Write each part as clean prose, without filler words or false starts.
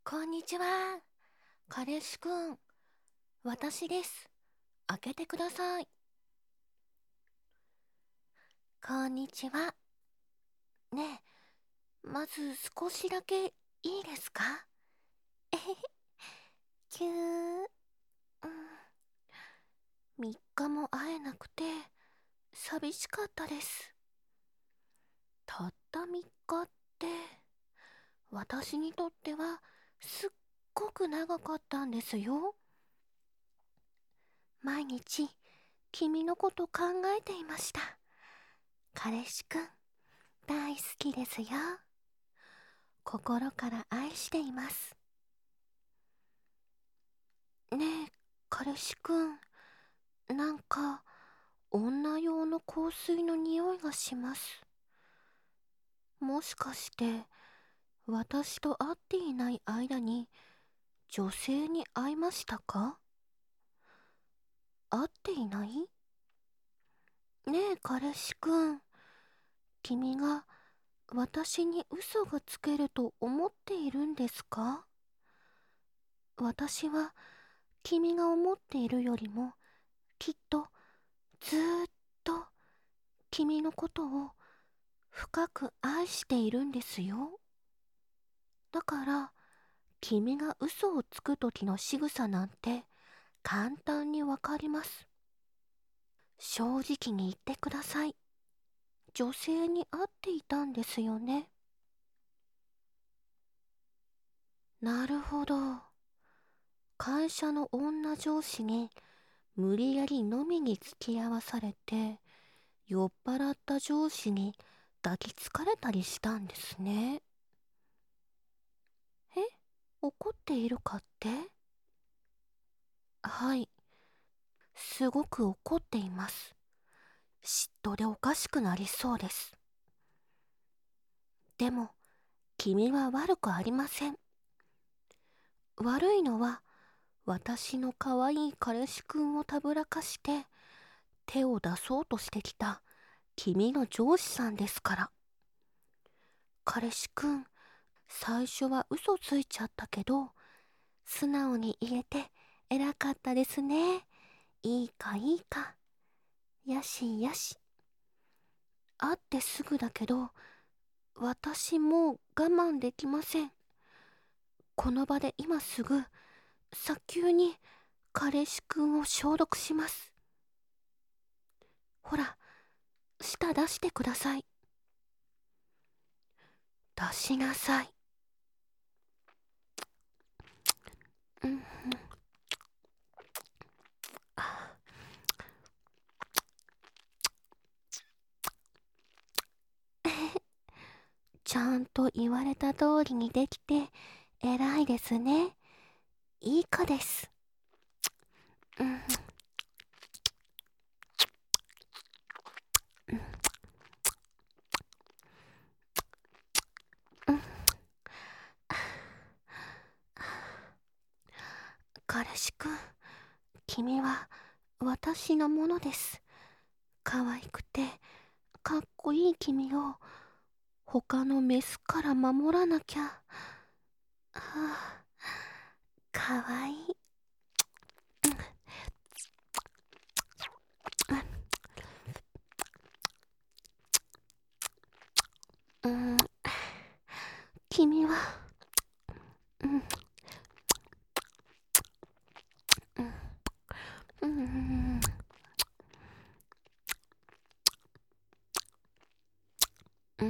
こんにちは。彼氏くん、私です。開けてください。こんにちは。ねえ、まず少しだけいいですか？えへへ、きゅー、3日も会えなくて寂しかったです。たった3日って、私にとってはすっごく長かったんですよ。毎日、君のこと考えていました。彼氏くん、大好きですよ。心から愛しています。ねえ、彼氏くん、なんか、女用の香水の匂いがします。もしかして、私と会っていない間に、女性に会いましたか？会っていない？ねえ、彼氏くん、君が私に嘘がつけると思っているんですか？私は、君が思っているよりも、きっと、ずーっと、君のことを深く愛しているんですよ。だから、君が嘘をつく時の仕草なんて簡単にわかります。正直に言ってください。女性に会っていたんですよね。なるほど。会社の女上司に無理やり飲みに付き合わされて、酔っ払った上司に抱きつかれたりしたんですね。え、怒っているかって？はい。すごく怒っています。嫉妬でおかしくなりそうです。でも、君は悪くありません。悪いのは、私の可愛い彼氏くんをたぶらかして、手を出そうとしてきた君の上司さんですから。彼氏くん、最初は嘘ついちゃったけど、素直に言えて偉かったですね。いいかいいか。やしやし。会ってすぐだけど、私もう我慢できません。この場で今すぐ、早急に彼氏くんを消毒します。ほら、舌出してください。出しなさい。うん、ちゃんと言われた通りにできて偉いですね。いい子です。うん、うん、彼氏くん、君は私のものです。可愛くてかっこいい君を他のメスから守らなきゃ。はあ、かわいい。うん、君は、うん、うん、うん、うん、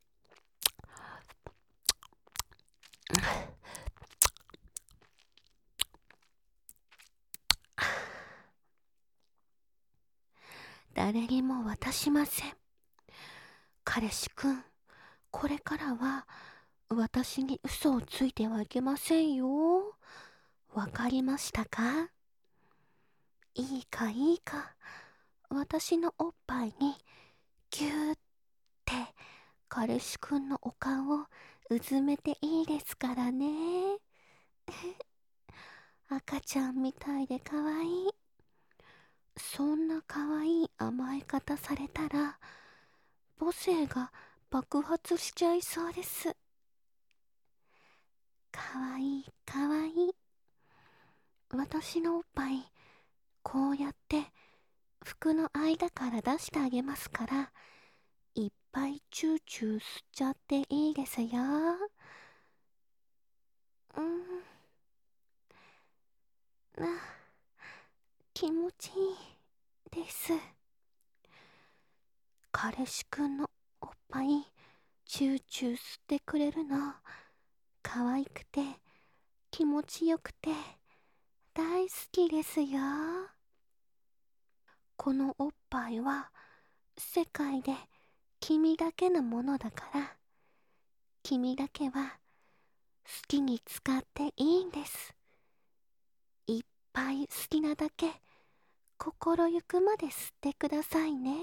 誰にも渡しません。彼氏くん、これからは私に嘘をついてはいけませんよ。わかりましたか？いいかいいか、私のおっぱいにぎゅーって彼氏くんのお顔をうずめていいですからね。赤ちゃんみたいでかわいい。そんなかわいい甘え方されたら母性が爆発しちゃいそうです。 かわいいかわいい。私のおっぱい、こうやって服の間から出してあげますから、いっぱいチューチュー吸っちゃっていいですよ。うん、気持ちいいです。彼氏くんのおっぱい、チューチュー吸ってくれるの、可愛くて気持ちよくて大好きですよ。このおっぱいは世界で君だけのものだから、君だけは好きに使っていいんです。いっぱい好きなだけ心ゆくまで吸ってくださいね。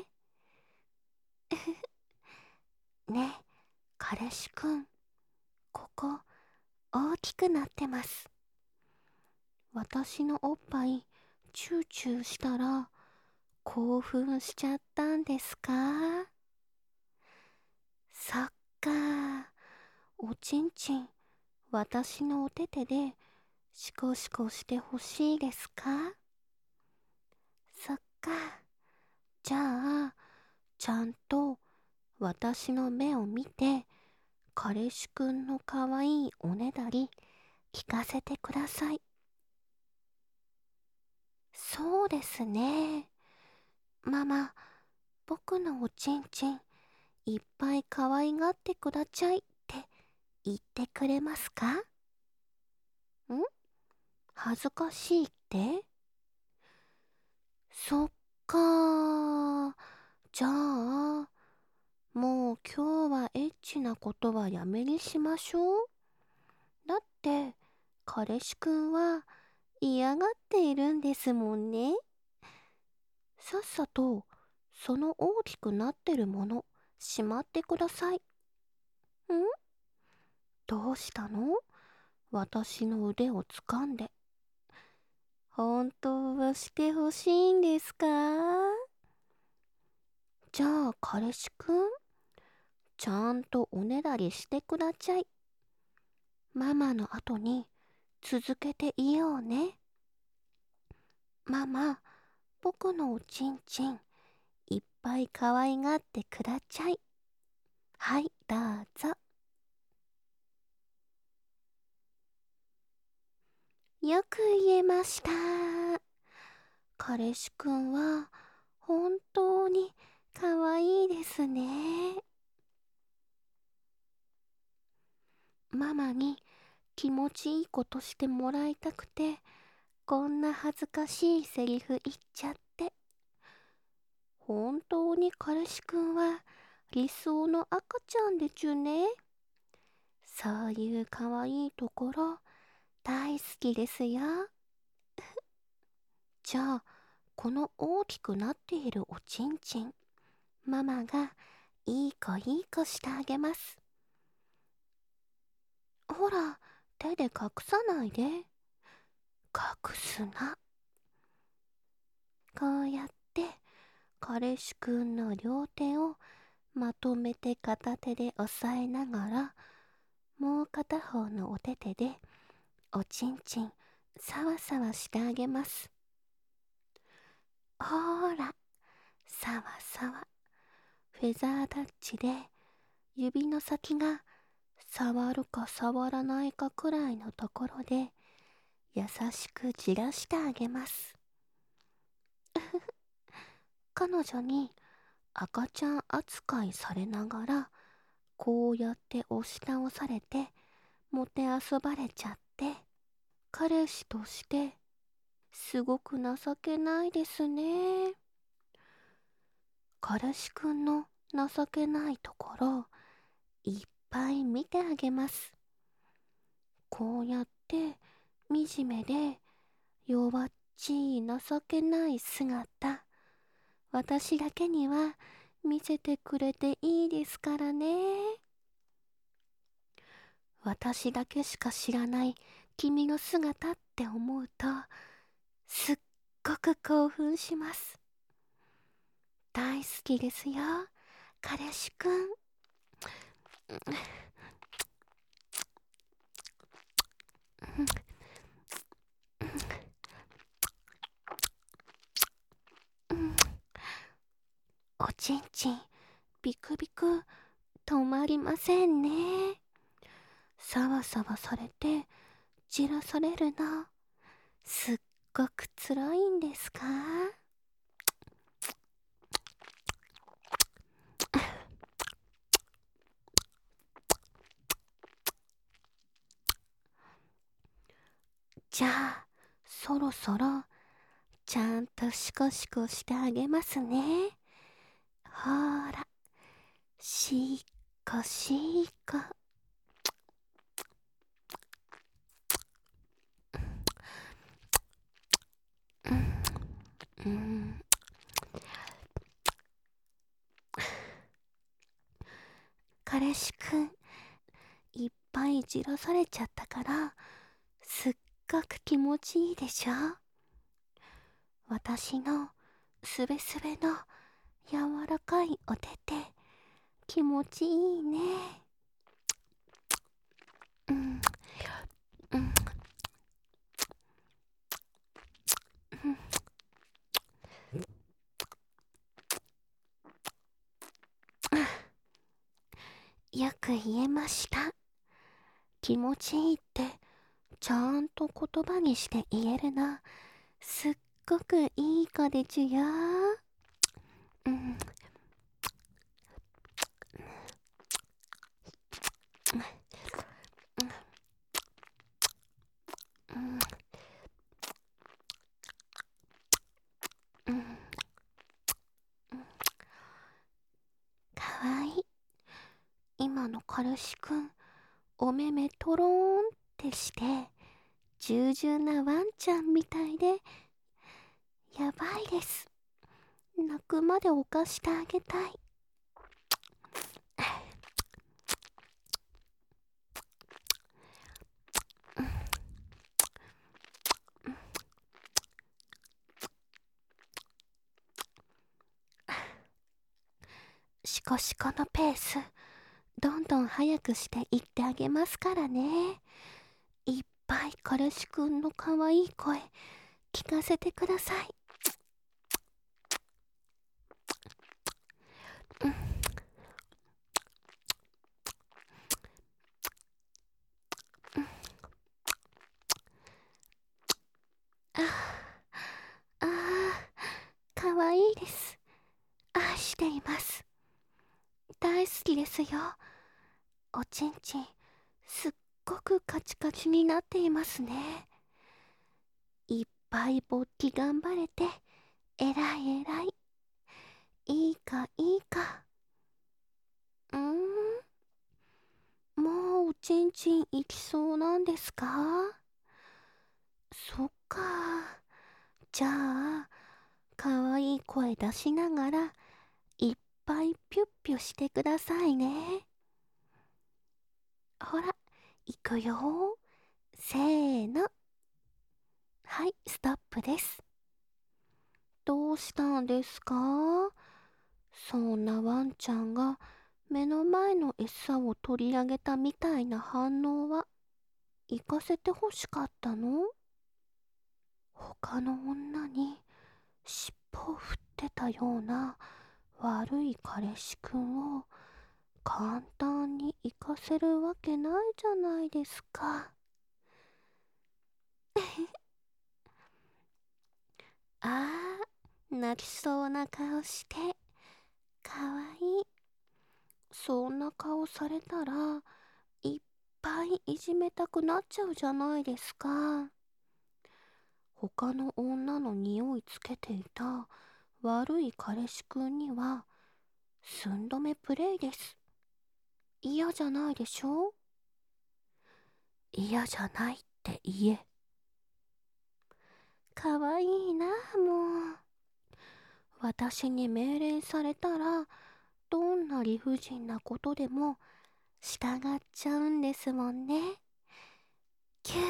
ね、彼氏くん、ここ大きくなってます。私のおっぱいチューチューしたら興奮しちゃったんですか？そっか。おちんちん、私のお手手でシコシコしてほしいですか？そっか。じゃあ、ちゃんと私の目を見て、彼氏くんのかわいいおねだり聞かせてください。そうですね。ママ、僕のおちんちん、いっぱい可愛がってくだちゃいって言ってくれますか？ん？恥ずかしいって？そっかー。じゃあ、もう今日はエッチなことはやめにしましょう。だって、彼氏くんは嫌がっているんですもんね。さっさと、その大きくなってるもの、しまってください。ん？どうしたの？私の腕を掴んで。本当はしてほしいんですか？じゃあ彼氏くん、ちゃんとおねだりしてくだちゃい。ママの後に続けていようね。ママ、僕のおちんちん、いっぱい可愛がってくだちゃい。はい、どうぞ。よく言えました。彼氏くんは本当に可愛いですね。ママに気持ちいいことしてもらいたくて、こんな恥ずかしいセリフ言っちゃって。本当に彼氏くんは理想の赤ちゃんでちゅね。そういう可愛いところ大好きですよ。じゃあ、この大きくなっているおちんちん、ママがいい子いい子してあげます。ほら、手で隠さないで。隠すな。こうやって彼氏くんの両手をまとめて片手で押さえながら、もう片方のお手手でおちんちんさわさわしてあげます。ほーら、さわさわ。フェザータッチで指の先が触るか触らないかくらいのところで優しくじらしてあげます。彼女に赤ちゃん扱いされながら、こうやって押し倒されてもてあそばれちゃって、彼氏としてすごく情けないですね。彼氏くんの情けないところいっぱい見てあげます。こうやって惨めで弱っちい情けない姿、私だけには見せてくれていいですからね。私だけしか知らない君の姿って思うと、すっごく興奮します。大好きですよ、彼氏くん。 おちんちんビクビク止まりませんね。さわさわされてじらされるのすっごくつらいんですか？じゃあそろそろちゃんとシコシコしてあげますね。ほーら、シコシコ。うん、彼氏くんいっぱいいじらされちゃったからすっごく気持ちいいでしょ。私のすべすべの柔らかいお手手気持ちいいね。うんうん、よく言えました。気持ちいいってちゃんと言葉にして言えるな。すっごくいい子でちゅよ。うん、うん、うん、かわいい。今の彼氏くんお目目とろーんってして従順なワンちゃんみたいでやばいです。泣くまで犯してあげたい。シコシコのペースどんどん速くしていってあげますからね。いっぱい彼氏くんのかわいい声聞かせてください。うん、ああ、かわいいです。愛しています。大好きですよ。おちんちんすっごくカチカチになっていますね。いっぱい勃起頑張れてえらいえらい。いいかいいか。もうおちんちんいきそうなんですか？そっか。じゃあかわいい声出しながらいっぱいピュッピュしてくださいね。ほらいくよ。せーの。はい、ストップです。どうしたんですか？そんなワンちゃんが目の前の餌を取り上げたみたいな反応は行かせてほしかったの？他の女に尻尾を振ってたような悪い彼氏くんを簡単に行かせるわけないじゃないですか。あ泣きそうな顔してかわいい。そんな顔されたらいっぱいいじめたくなっちゃうじゃないですか。他の女の匂いつけていた悪い彼氏くんには寸止めプレイです。嫌じゃないでしょ？嫌じゃないって言え。かわいいなもう。私に命令されたらどんな理不尽なことでも従っちゃうんですもんね。キュー。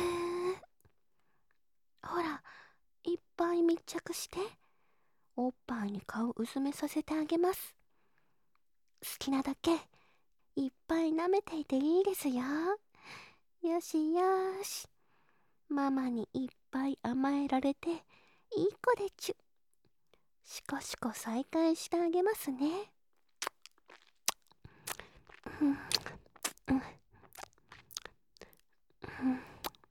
ほらいっぱい密着しておっぱいに顔うずめさせてあげます。好きなだけいっぱい舐めていていいですよ。よしよし。ママにいっぱい甘えられていい子でちゅ。 しこしこ再開してあげますね。うんうんうん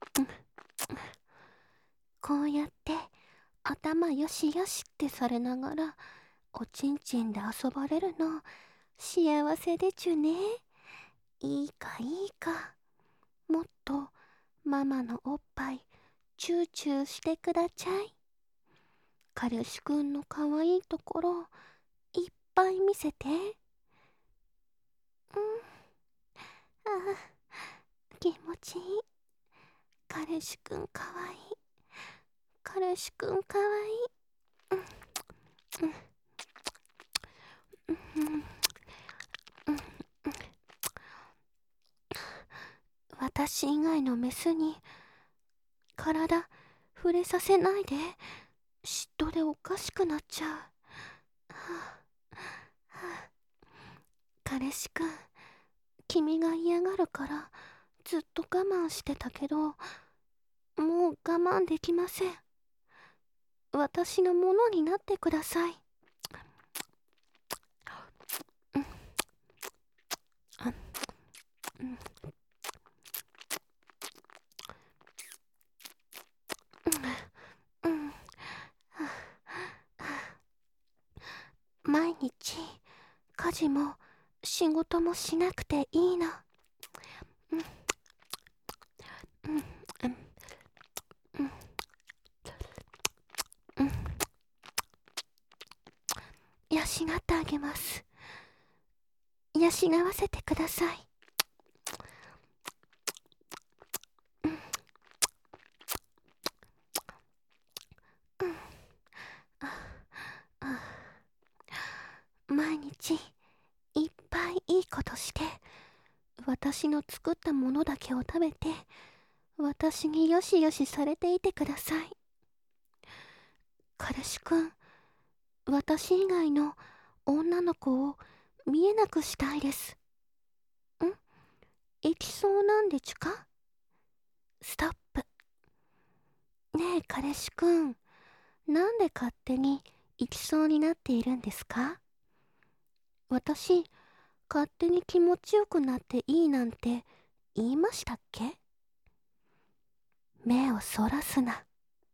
こうやって頭よしよしってされながらおちんちんで遊ばれるの幸せでちゅね。いいかいいか。もっとママのおっぱいチューチューしてくだちゃい。彼氏くんのかわいいところいっぱい見せて。あ気持ちいい。彼氏くんかわいい。彼氏くんかわいい。私以外のメスに体触れさせないで。嫉妬でおかしくなっちゃう。はあはあ、彼氏くん、君が嫌がるからずっと我慢してたけど、もう我慢できません。私のものになってください。うんあうんうん毎日家事も仕事もしなくていいの。うんうんうんうん養ってあげます。養わせてください。毎日いっぱいいいことして、私の作ったものだけを食べて、私によしよしされていてください。彼氏くん、私以外の女の子を見えなくしたいです。行きそうなんでちゅか？ストップ。ねえ彼氏くん、なんで勝手に行きそうになっているんですか？私、勝手に気持ちよくなっていいなんて言いましたっけ？目をそらすな。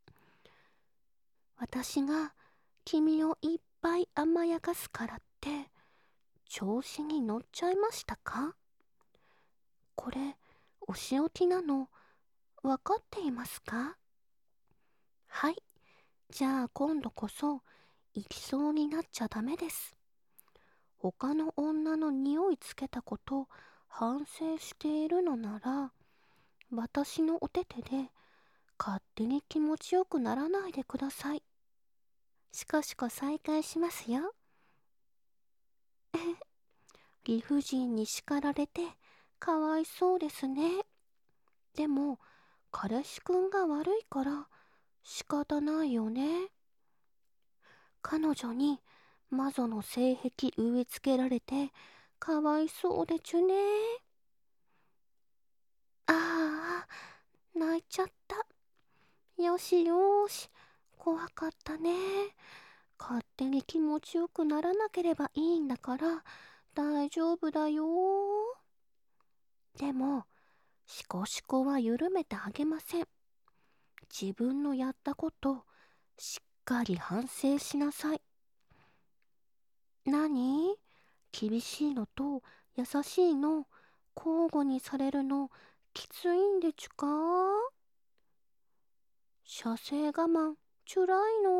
私が君をいっぱい甘やかすからって調子に乗っちゃいましたか？これお仕置きなの分かっていますか？はい、じゃあ今度こそ行きそうになっちゃダメです。他の女の匂いつけたこと反省しているのなら、私のお手手で勝手に気持ちよくならないでください。しこしこ再開しますよ。理不尽に叱られてかわいそうですね。でも彼氏くんが悪いから仕方ないよね。彼女に魔女の性癖植え付けられてかわいそうでちゅね。ああ、泣いちゃった。よしよし、怖かったね。勝手に気持ちよくならなければいいんだから大丈夫だよ。でも、シコシコは緩めてあげません。自分のやったことしっかり反省しなさい。何？厳しいのと優しいの交互にされるのきついんでちゅか？射精我慢つらいの？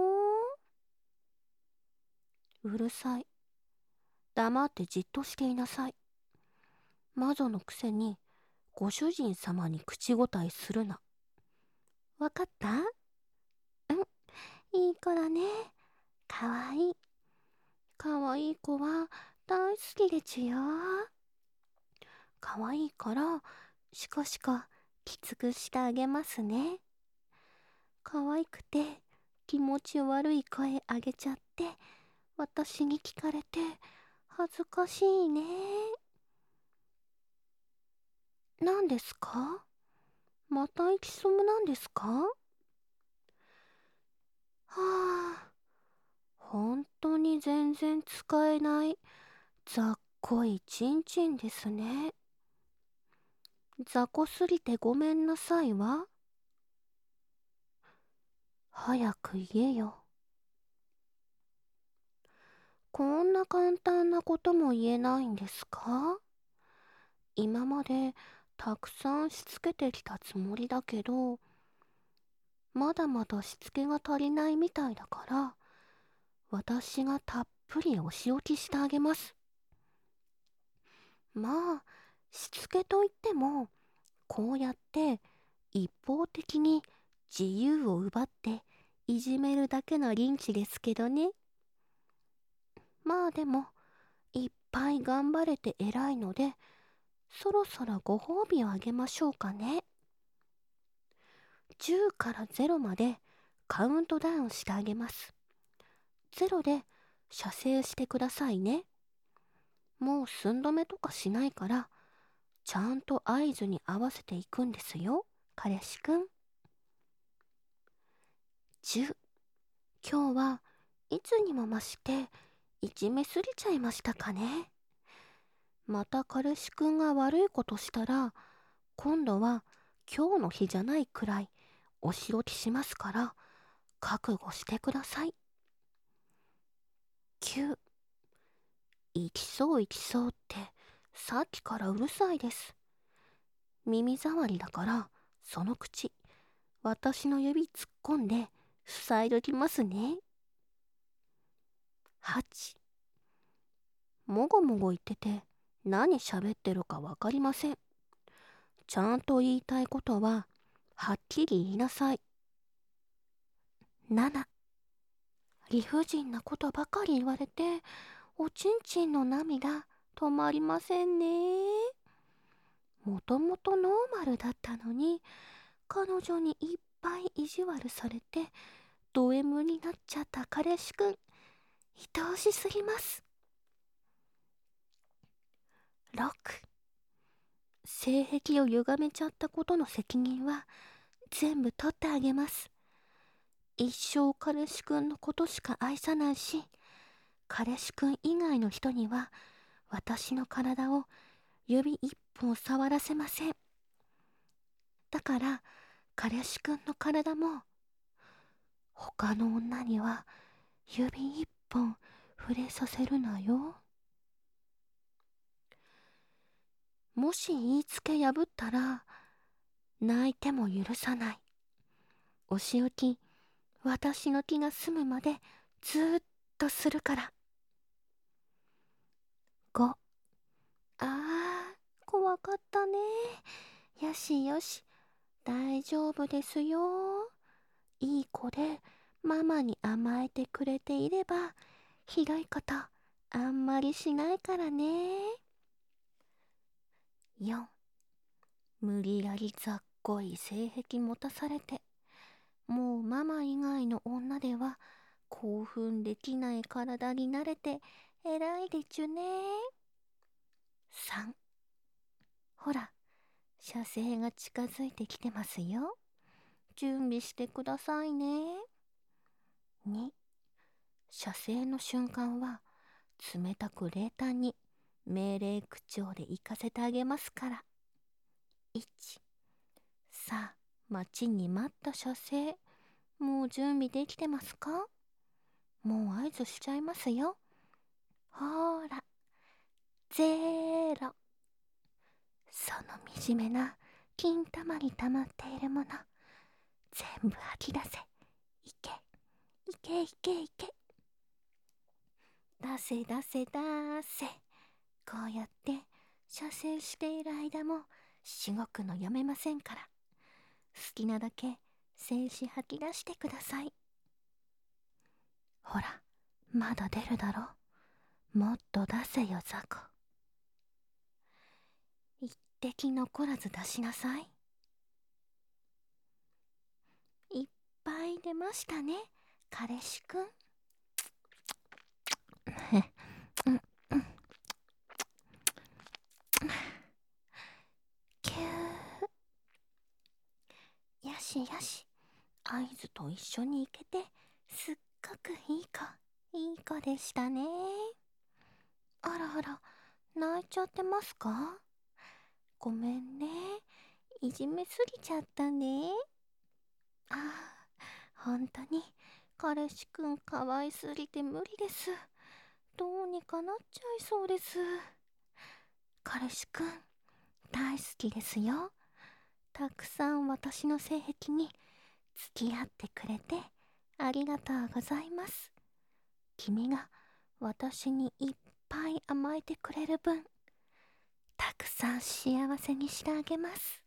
うるさい。黙ってじっとしていなさい。魔女のくせにご主人様に口答えするな。わかった？いい子だね。かわいい。かわいい子は大好きでちゅよ。かわいいからしこしこきつくしてあげますね。かわいくて気持ち悪い声あげちゃって私に聞かれて恥ずかしいね。何ですか？また行きそうなんですか？はあ、 本当に全然使えないざっこいちんちんですね。雑魚すぎてごめんなさいわ。早く言えよ。こんな簡単なことも言えないんですか？今までたくさんしつけてきたつもりだけど、まだまだしつけが足りないみたいだから、私がたっぷりお仕置きしてあげます。まあ、しつけといっても、こうやって一方的に自由を奪っていじめるだけのリンチですけどね。まあでも、いっぱい頑張れて偉いので、そろそろご褒美をあげましょうかね。10から0までカウントダウンしてあげます。0で射精してくださいね。もう寸止めとかしないから、ちゃんと合図に合わせていくんですよ、彼氏くん。10。今日はいつにも増していじめすぎちゃいましたかね。また彼氏くんが悪いことしたら、今度は今日の日じゃないくらいお仕置きしますから、覚悟してください。9。行きそう行きそうってさっきからうるさいです。耳障りだからその口、私の指突っ込んで塞いどきますね。8。もごもご言ってて何喋ってるかわかりません。ちゃんと言いたいことははっきり言いなさい。7。理不尽なことばかり言われておちんちんの涙止まりませんね。もともとノーマルだったのに彼女にいっぱい意地悪されてド M になっちゃった彼氏くん、愛おしすぎます。6。性癖を歪めちゃったことの責任は全部取ってあげます。一生彼氏くんのことしか愛さないし、彼氏くん以外の人には私の体を指一本触らせません。だから彼氏くんの体も他の女には指一本触れさせるなよ。もし言いつけ破ったら泣いても許さない。お仕置き私の気が済むまでずーっとするから。5。怖かったね。よしよし、大丈夫ですよ。いい子でママに甘えてくれていればひどいことあんまりしないからね。4。無理やりざっこい性癖持たされて、もうママ以外の女では興奮できない体になれて偉いでちゅね。3。ほら、射精が近づいてきてますよ。準備してくださいね。2。射精の瞬間は冷たく冷淡に命令口調で行かせてあげますから。1。さあ、待ちに待った射精、もう準備できてますか？もう合図しちゃいますよ。ほーら、0。その惨めな金玉に溜まっているもの、全部吐き出せ。いけ、いけいけいけ。出せ出せ出せ。こうやって射精している間もしごくのやめませんから、好きなだけ精子吐き出してください。ほら、まだ出るだろ。もっと出せよザコ。一滴残らず出しなさい。いっぱい出ましたね、彼氏くん。キュー。よしよし、合図と一緒に行けてすっごくいい子、 いい子でしたね。あらあら、泣いちゃってますか？ごめんね。いじめすぎちゃったね。ああ、ほんとに、彼氏くんかわいすぎて無理です。どうにかなっちゃいそうです。彼氏くん、大好きですよ。たくさん私の性癖に付き合ってくれてありがとうございます。君が私にいっぱい甘えてくれる分、たくさん幸せにしてあげます。